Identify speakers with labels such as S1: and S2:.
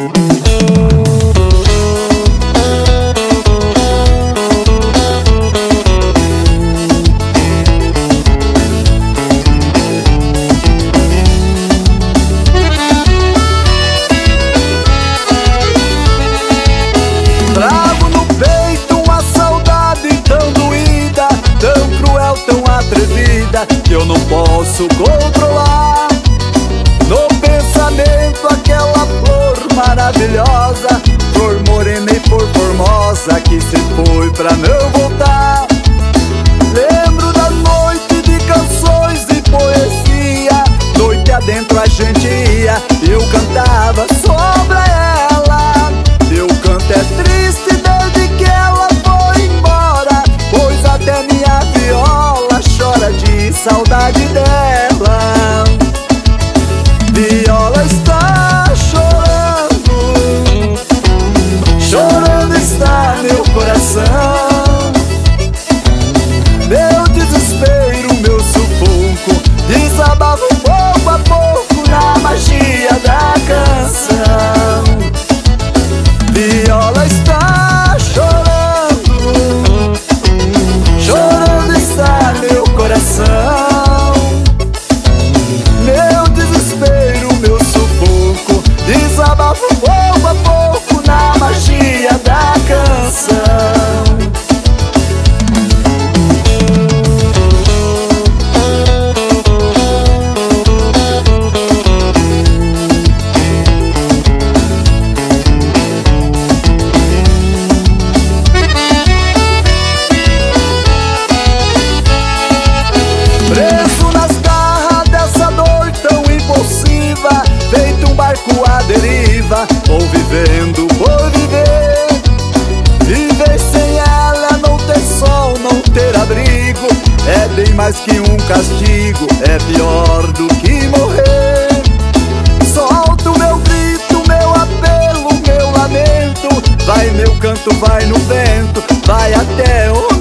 S1: Trago no peito uma saudade tão doída, tão cruel, tão atrevida, que eu não posso controlar. No pensamento aquela flor maravilhosa, flor morena e flor formosa, que se foi pra não voltar. Lembro da noite de canções e poesia, noite adentro a gente ia, eu cantava só pra ela. Meu canto é triste desde que ela foi embora, pois até minha viola chora de saudade dela. Viola está chorando, chorando está meu coração. Meu desespero, meu sufoco, desabafa pouco a pouco na magia da canção. Viola está chorando, chorando está meu coração. Meu desespero, meu sufoco, desabafa pouco a pouco na magia da canção. Preso nas garras dessa dor tão impulsiva, feito um barco à deriva, ou vivendo por viver. Viver sem ela, não ter sol, não ter abrigo, é bem mais que um castigo, é pior do que morrer. Solto meu grito, meu apelo, meu lamento, vai meu canto, vai no vento, vai até o